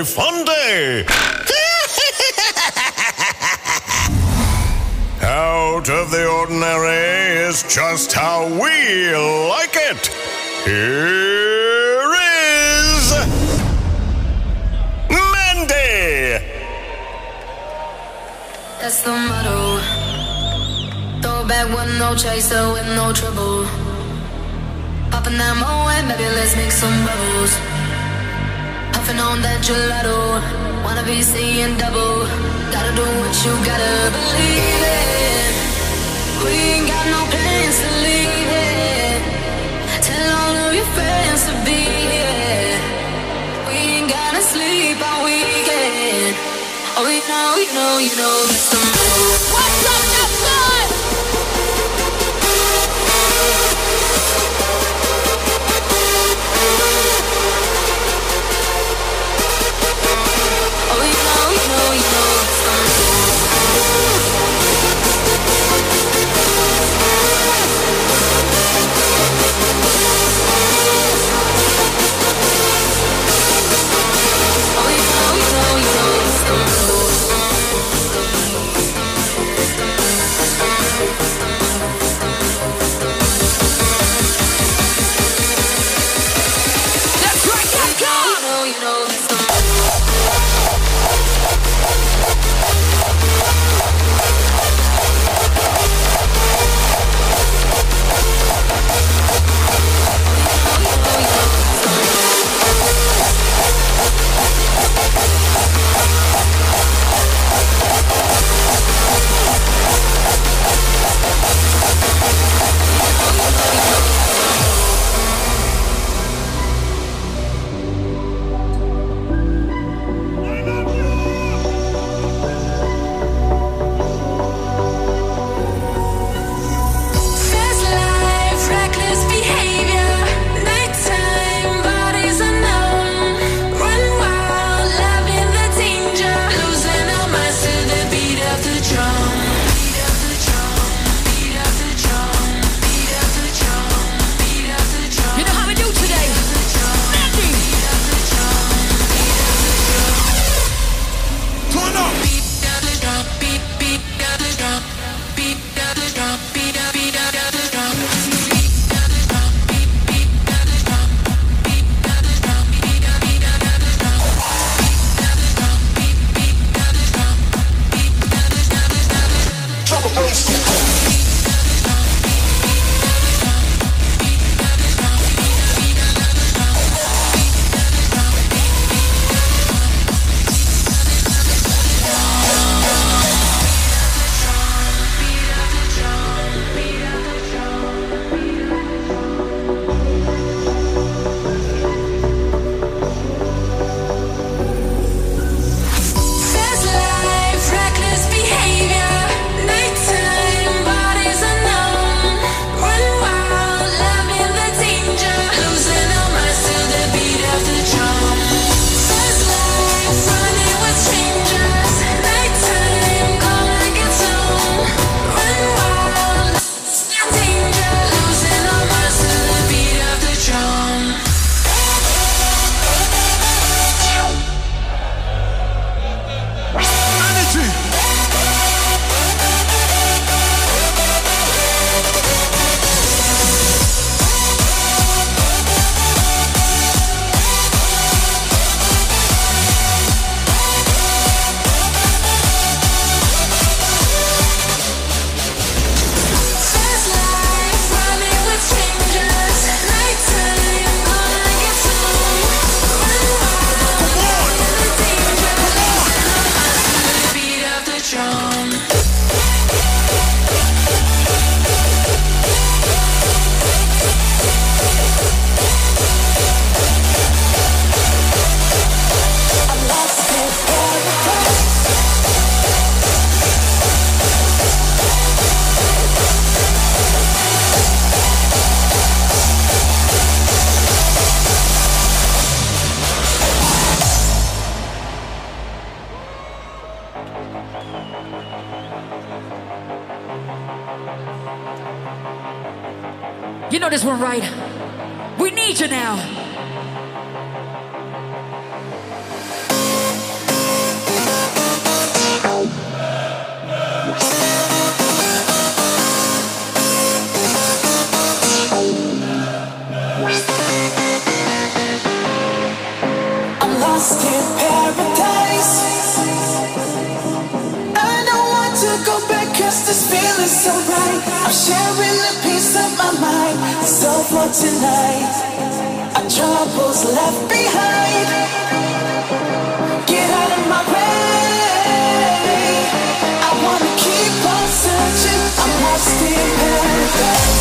fun day. Out of the ordinary is just how we like it. Here is Mandy. That's the motto. Throw back with no chaser, with no trouble. Popping that Moet, maybe let's make some bubbles. Puffing on that gelato, wanna be seeing double. Gotta do what you gotta believe in. We ain't got no plans to leave it. Tell all of your friends to be here. We ain't gonna sleep all weekend. Oh, you know that's the move. What's up, outside? Oh, you know it's the You know this one, right? We need you now. I'm sharing a piece of my mind. So for tonight, our troubles left behind. Get out of my way. I wanna keep on searching. I'm lost in paradise.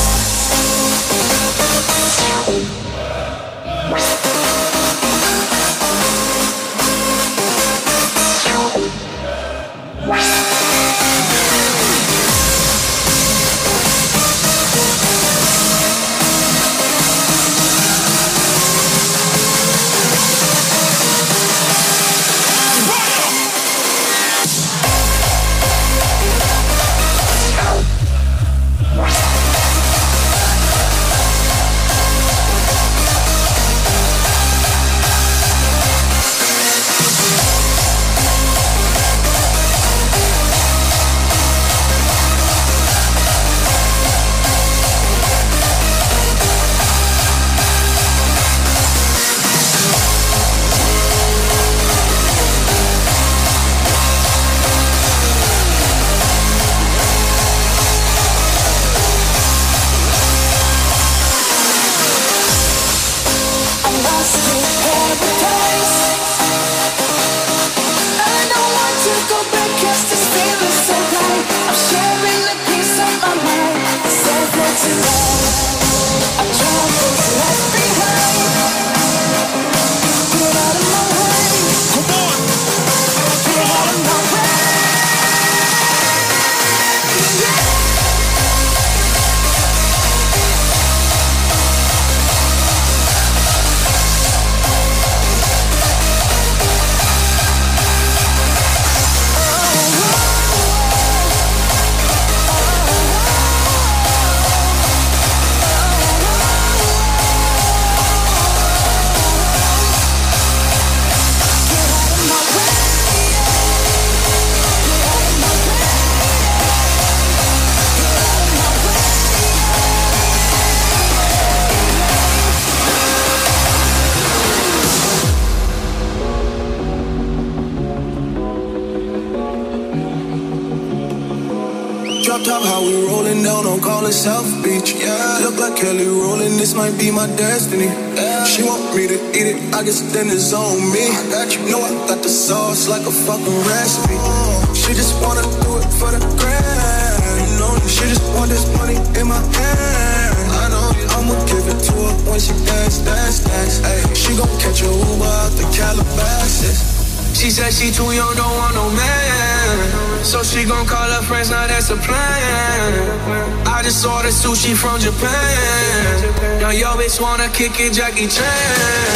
South Beach, yeah. Look like Kelly rolling, this might be my destiny. Yeah. She want me to eat it, I guess then it's on me. I got you, know I got the sauce like a fucking recipe. She just wanna do it for the grand, you know. She just want this money in my hand. I know I'ma give it to her when she dance, dance, dance. Ay, she gon' catch a Uber out the Calabasas. She said she too young, don't want no man. So she gon' call her friends, now that's a plan. I just ordered sushi from Japan. Now yo bitch wanna kick it, Jackie Chan.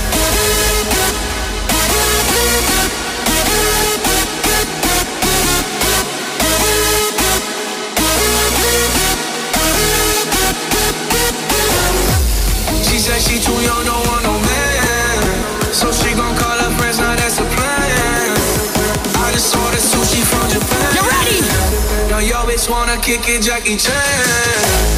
She said she too young, don't want no man. So she gon' call her friends, now that's a plan. I just ordered sushi from Japan. You ready? Now yo bitch wanna kick it, Jackie Chan.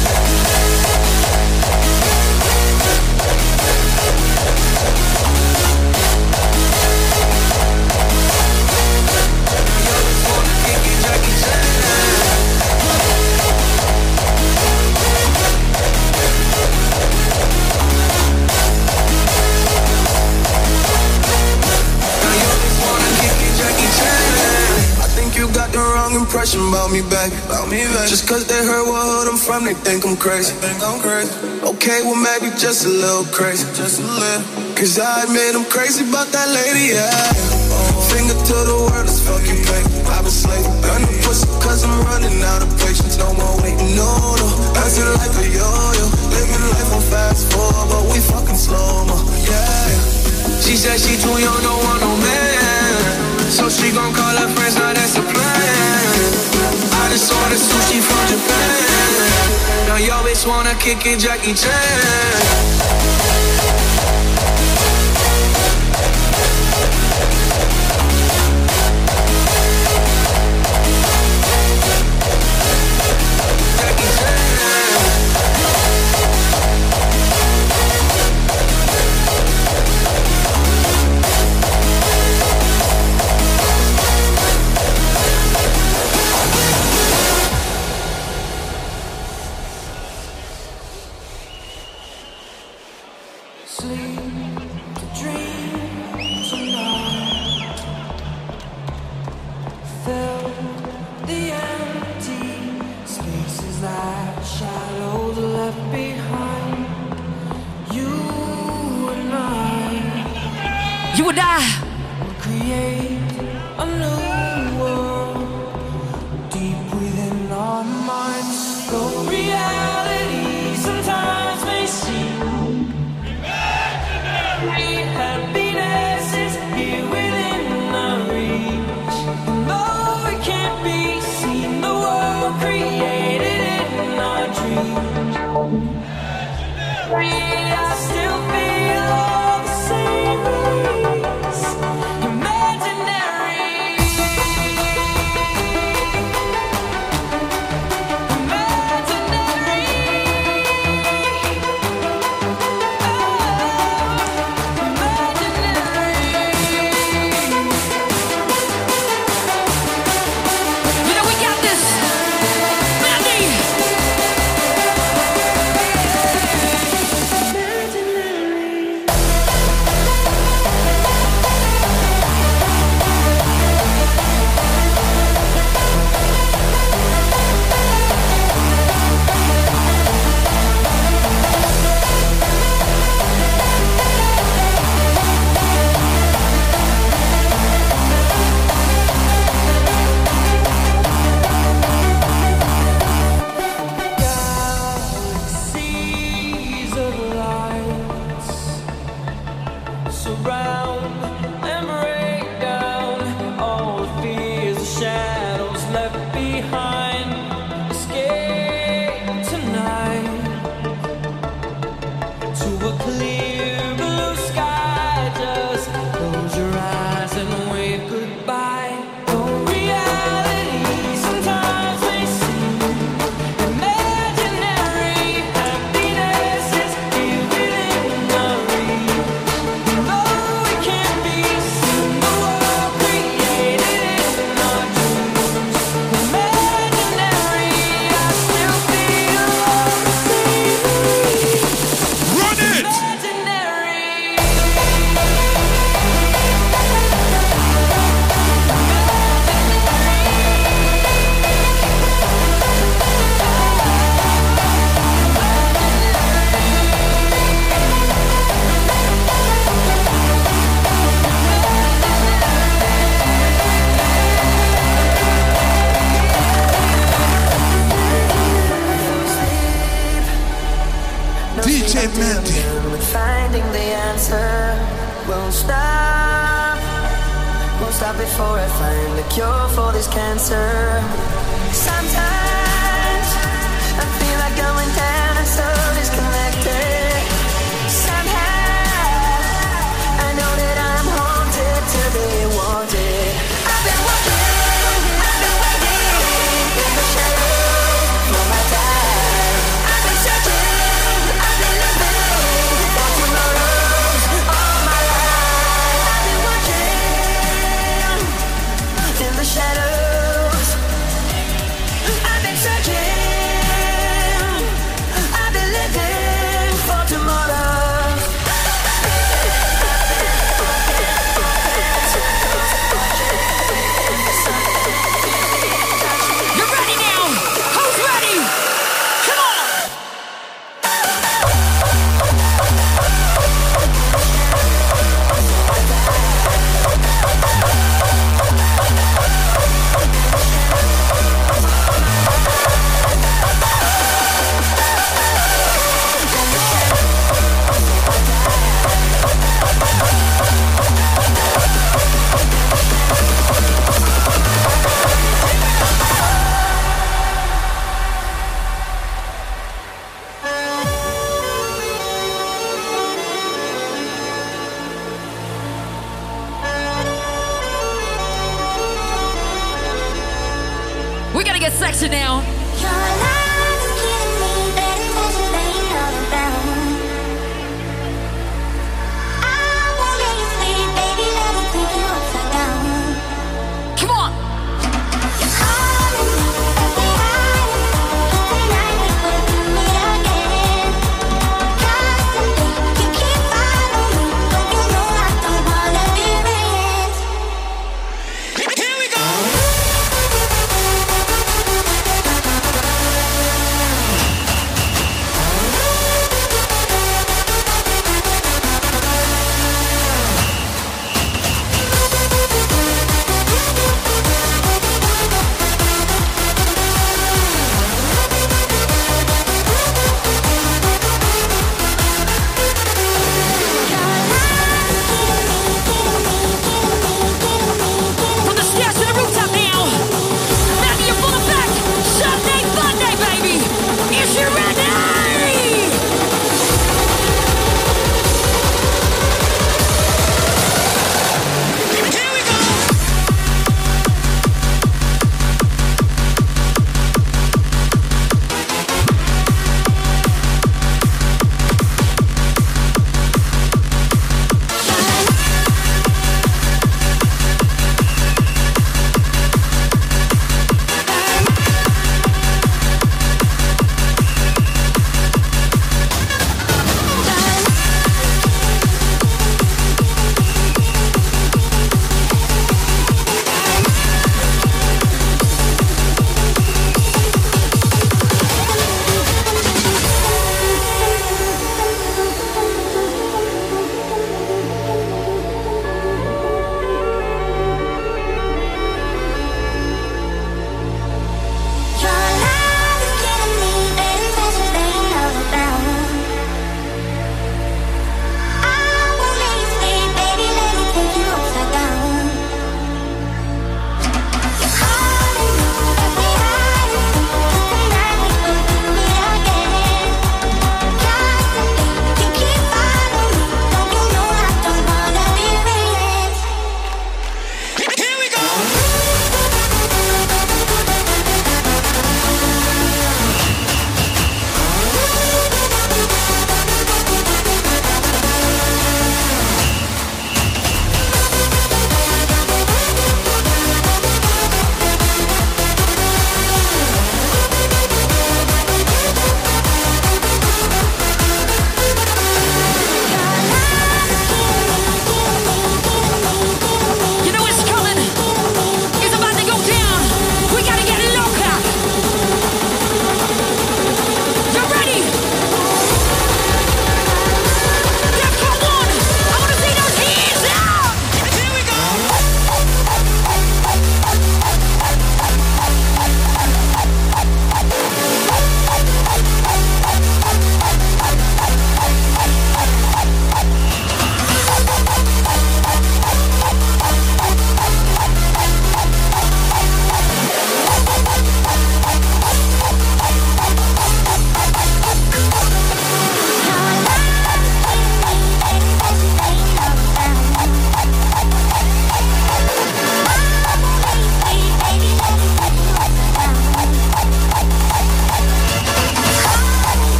Impression about me back. Just cause they heard what hood I'm from, they think I'm crazy. Okay, well maybe just a little crazy. Cause I admit I'm crazy about that lady, yeah. Finger to the world, as fuck you pay. I've been slaving, burn the pussy cause I'm running out of patience. No more waiting, no. Dancing like a yo-yo, living life on fast forward, but we fucking slow-mo, yeah. She said she too young, don't want no man. So she gon' call her friends, now that's a plan. I just ordered sushi from Japan. Now yo bitch wanna kick it, Jackie Chan. new world deep within our minds. Though reality sometimes may seem imaginary, happiness is here within our reach. And though it can't be seen, the world created in our dreams. I still feel all the same ways. Imaginary. Imaginary. Oh, imaginary. You know we got this. Mandy. Galaxies of lights surround and break down all the fears, the shadows left behind. Escape tonight to a clear blue sky. Just close your eyes and wave goodbye. Though reality sometimes may seem imaginary, happiness is here within our reach. Though it can't be seen, the world created in our dreams. Imaginary, I still feel all the same ways. Run it! Imaginary. DJ Mandy. Finding the answer. Won't stop before I find the cure for this cancer. Sometimes I feel like going down and so disconnected. Somehow I know that I'm haunted to be wanted. I've been walking, I've been waiting in the shadows for my time. I've been searching, I've been living for tomorrows all my life. I've been watching in the shadows. I've been searching, I've been living for tomorrows. You're ready now. Who's ready? Come on. We gotta get sexy now. Your love is killing me, better than you laying all around. I won't let you sleep, baby, let me take you upside down. Come on. You're calling me, every night we will do it again. Constantly, you keep following me, but you know I don't wanna be friends. Here we go!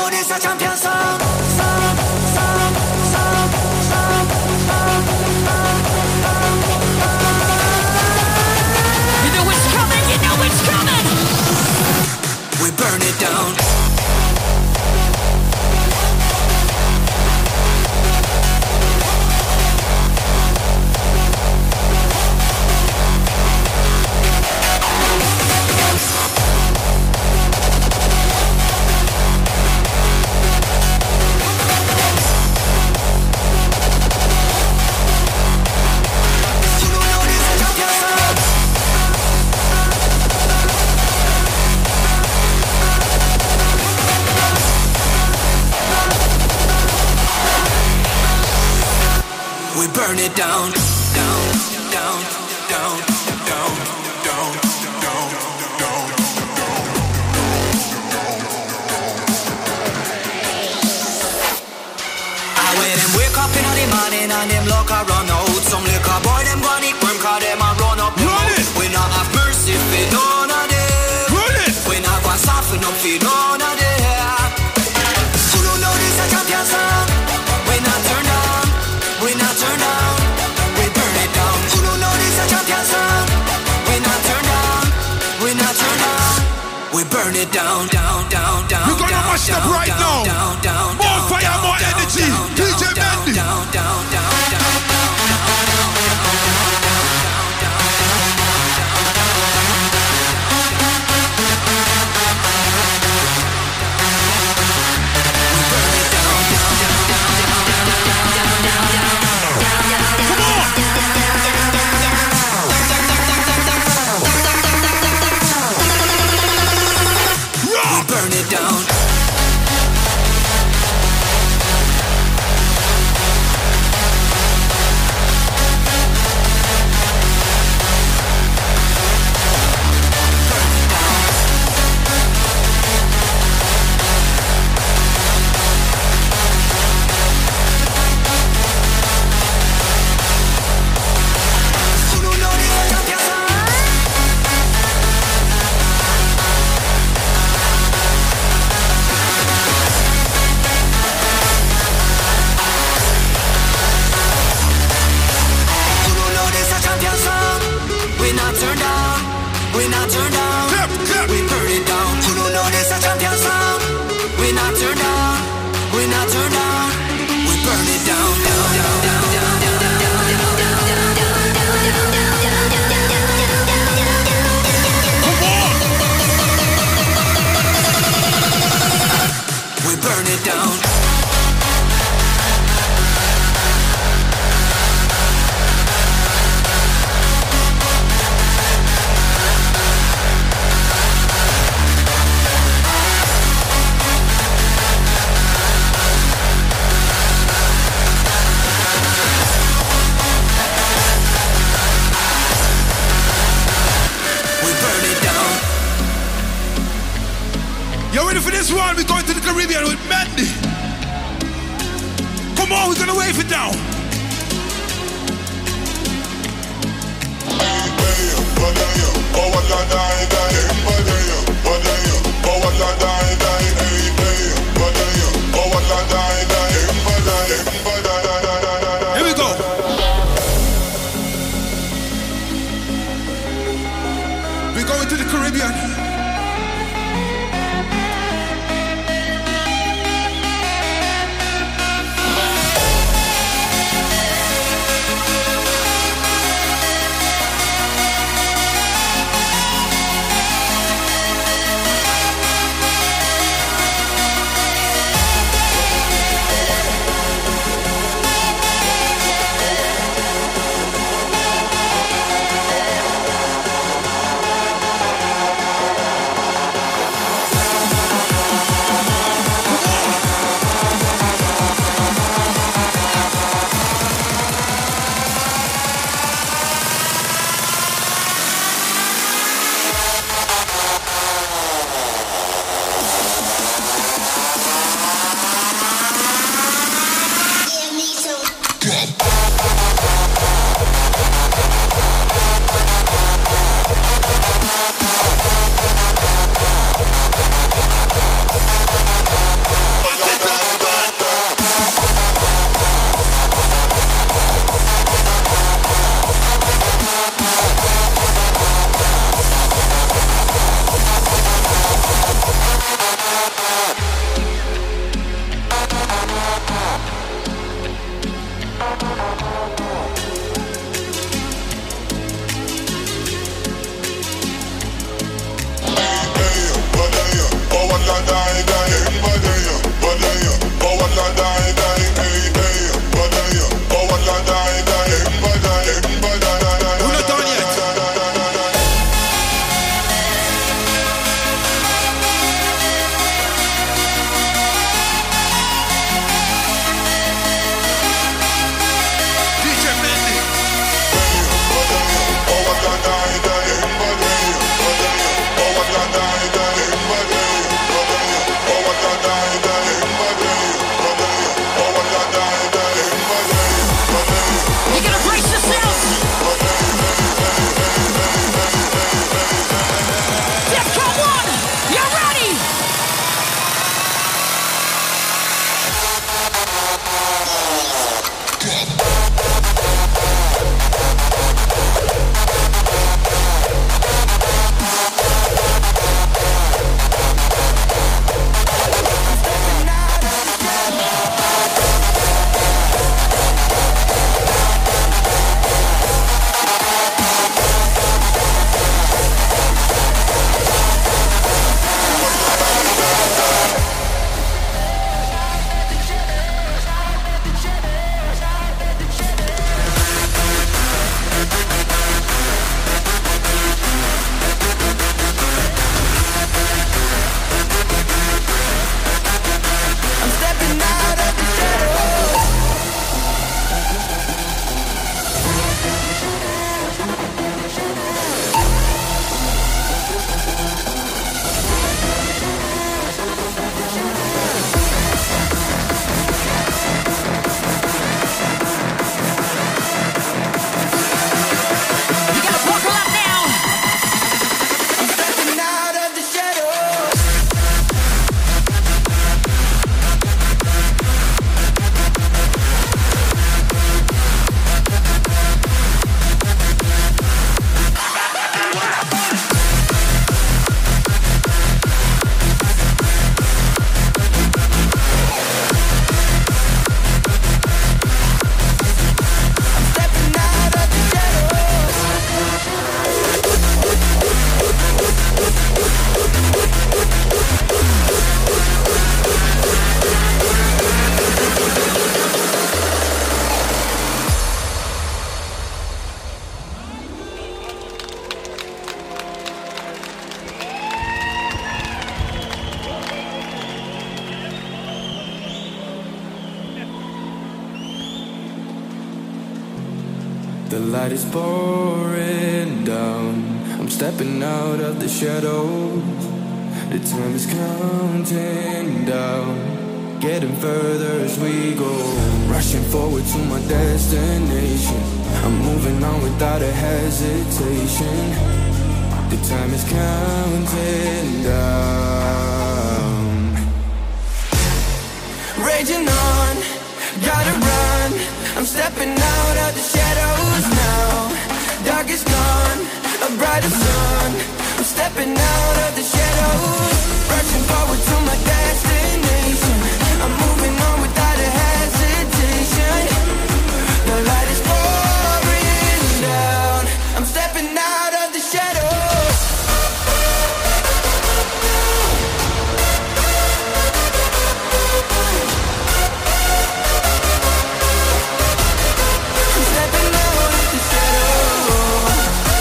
know this a champion song. You know it's coming, you know it's coming. We burn it down. Burn it down, down, down, down, down, down, down, down. I wait and wake up in the morning and them lock a run out. Some liquor boy them gonna eat worm 'cause them a run up. We not have mercy for none of them. We not gonna soften up for none of them. You don't know this a champion song. We not turn down. We not turn down, we burn it down. You don't know this a champion song. We not turn down, we not turn down. We burn it down, down, down, down. We're gonna mash it up right now. Down, down, more fire, more energy. DJ Mendy. Down, down, down, down, burn it down. We're going to the Caribbean with Mendy. Come on, we're gonna wave it down. Here we go. We're going to the Caribbean. The light is pouring down. I'm stepping out of the shadows. The time is counting down. Getting further as we go. Rushing forward to my destination. I'm moving on without a hesitation. The time is counting down. Raging on, gotta run. I'm stepping out of the shadows now. Dark is gone, a brighter sun. I'm stepping out of the shadows. Rushing forward to my destination. I'm moving on without a hesitation. The light is pouring down. I'm stepping out of the shadows. I'm stepping out of the shadows.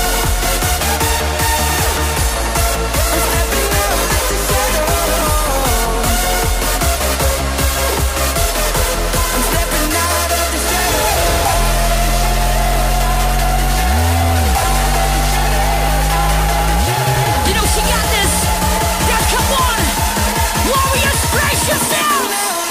I'm stepping out of the shadows. I'm stepping out of the shadows. You know she got this. Yeah, come on. Warriors, brace yourself.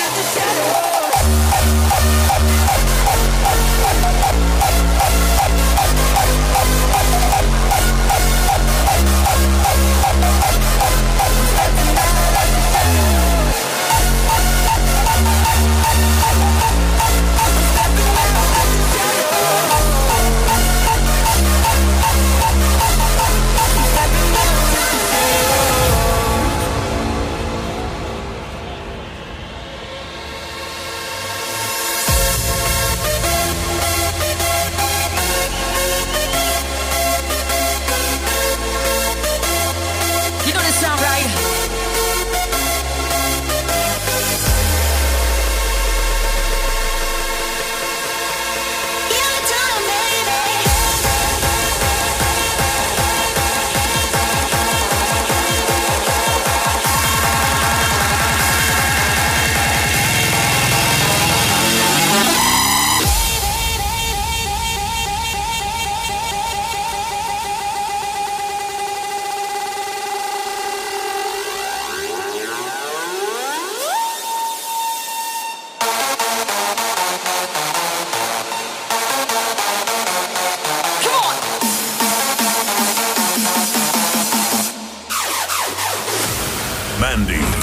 You know this sound, right? Your time, baby. Come on. Mandy.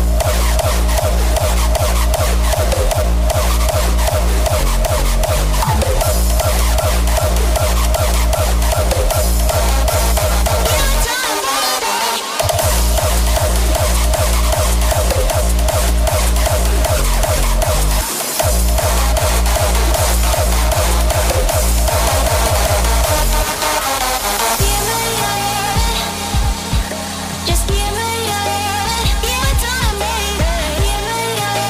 Just give me your time, baby. Give me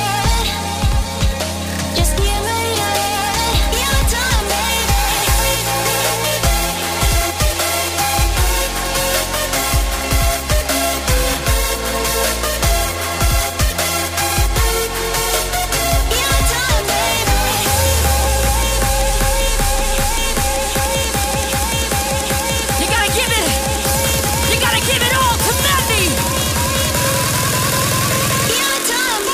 your just give me your time, baby. Your time, You gotta give it. You gotta give it all to Mandy. your time,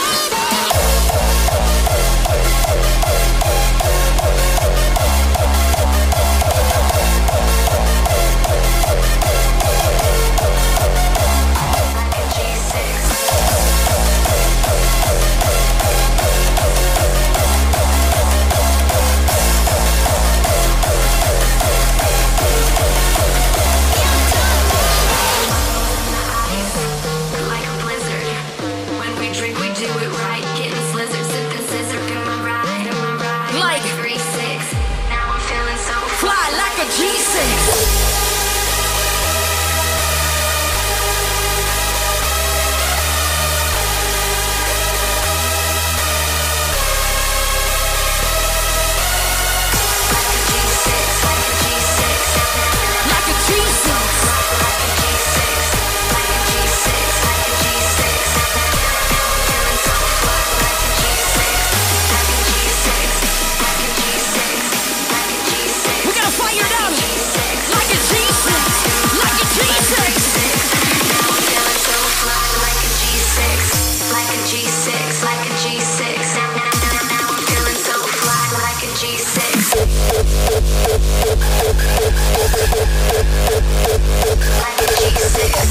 Like a blizzard. When we drink, we do it right. Getting slizzard, sipping scissor. Am I right? Am I right? Like 3-6. Now I'm feeling so fly like a G6. Like a G6. We gotta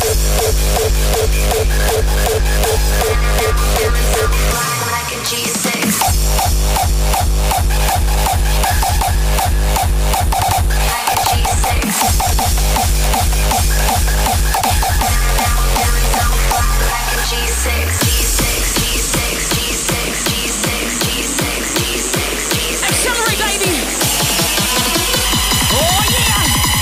Like a G6. Accelerate, baby! Oh yeah!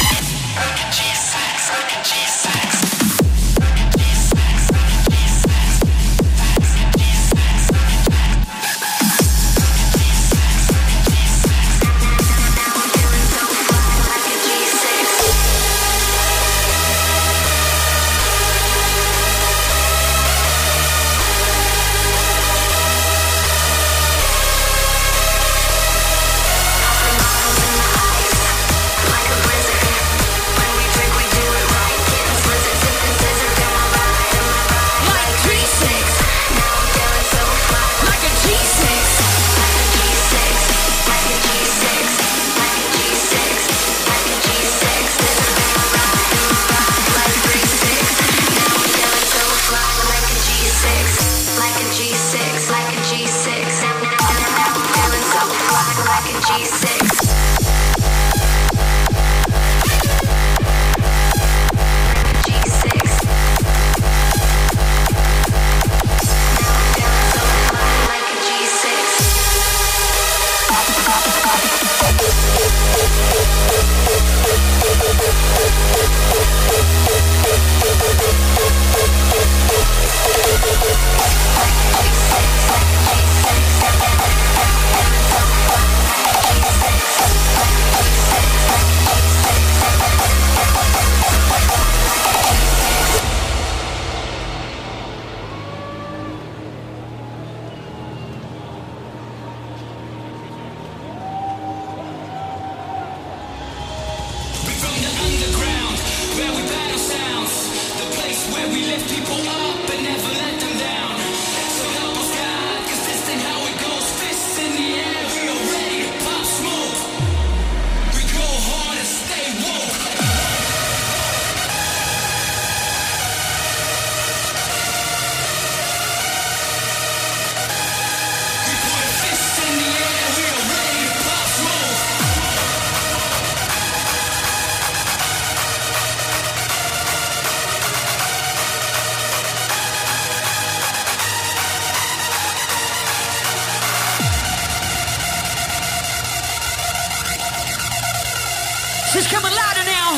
She's coming louder now.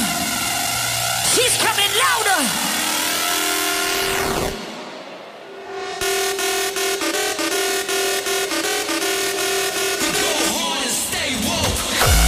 She's coming louder. We go hard and stay woke.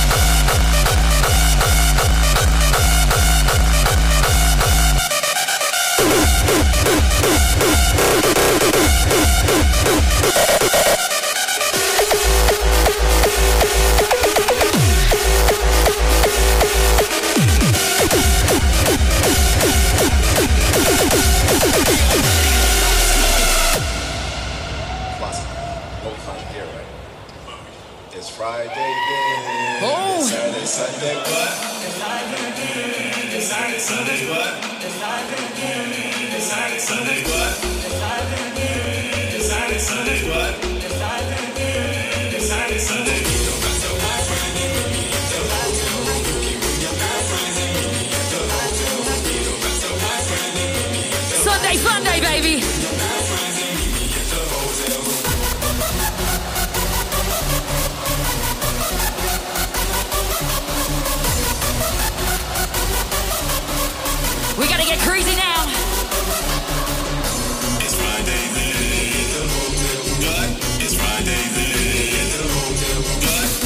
It's Friday then. Oh. It's Saturday, Sunday, what? It's Saturday, Sunday, what? It's Saturday, Sunday, what? It's Saturday, Sunday, what? It's Saturday, Sunday. Sunday, Funday, baby. We gotta get crazy now. It's Friday then. What? It's Friday then. What?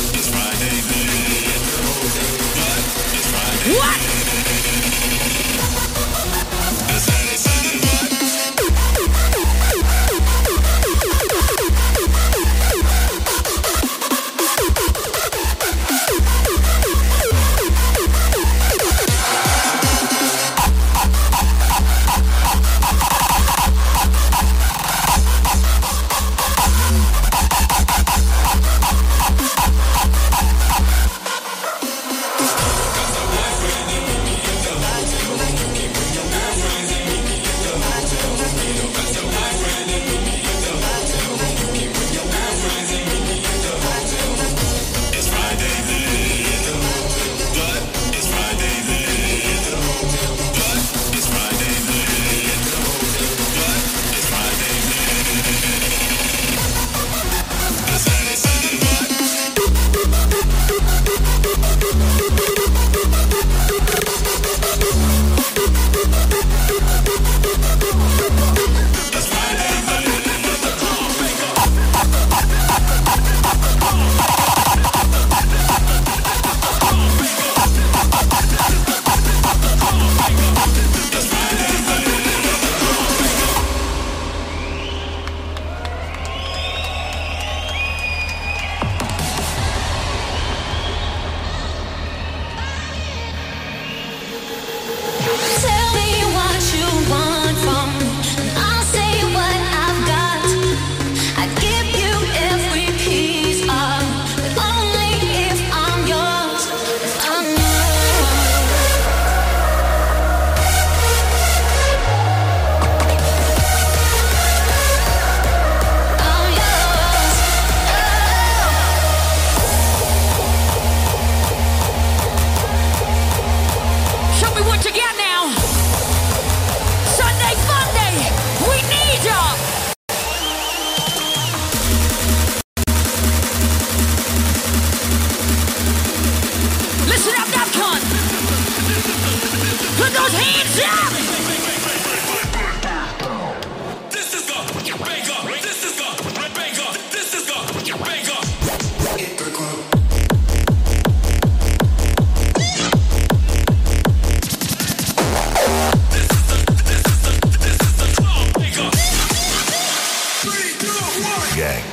Gang.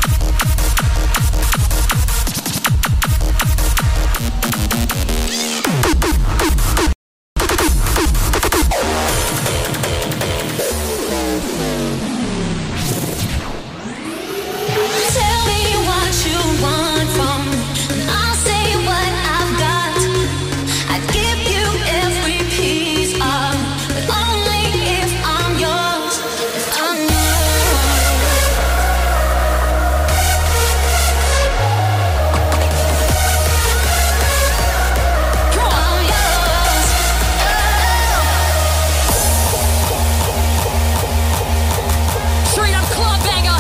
Tell me what you want from me, and I'll say what I've got. I'd give you every piece of me, but only if I'm yours. If I'm Straight up club banger.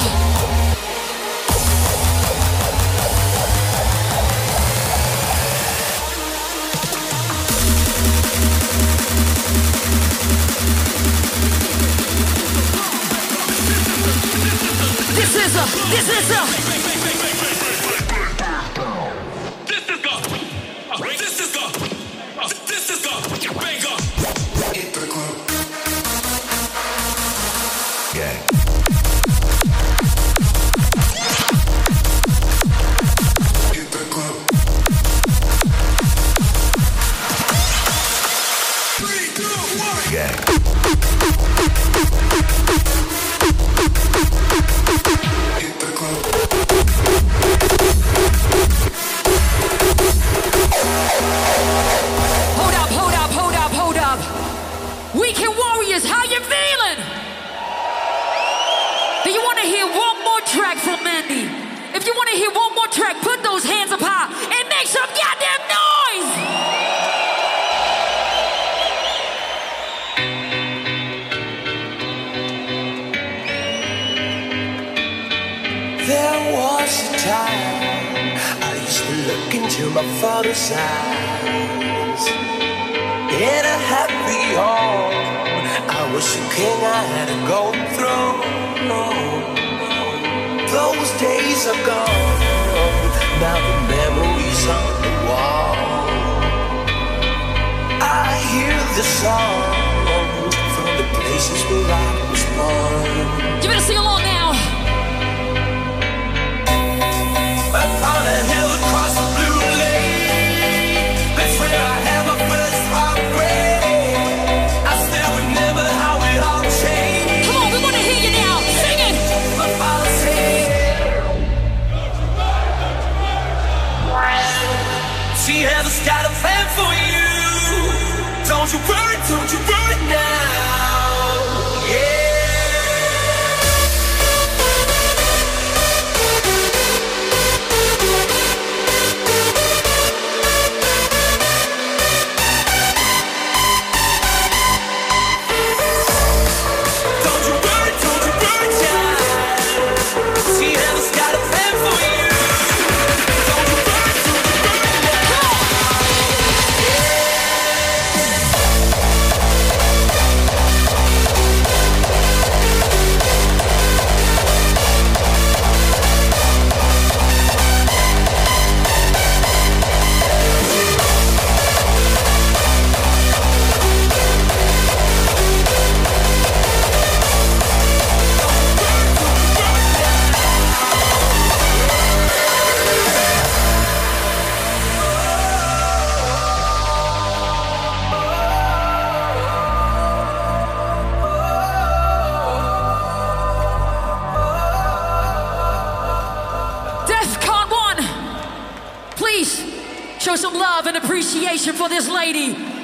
This is the banger. Gang. Gang. Hold up. Weekend Warriors, how you feeling? Do you want to hear one more track from Mandy? If you want to hear one more track, put those hands up high and make some goddamn noise! There was a time I used to look into my father's eyes. In a happy home, I was a king, I had a golden throne. Those days are gone, now the memories on the wall. I hear the song from the places where I was born. You better sing along now. Upon a hill across the blue lake, that's where I had my first heartbreak. I still remember how it all changed. Come on, we want to hear you now. Sing it. My father said, she has got a plan for you. Don't you worry now. Yeah. Show some love and appreciation for this lady.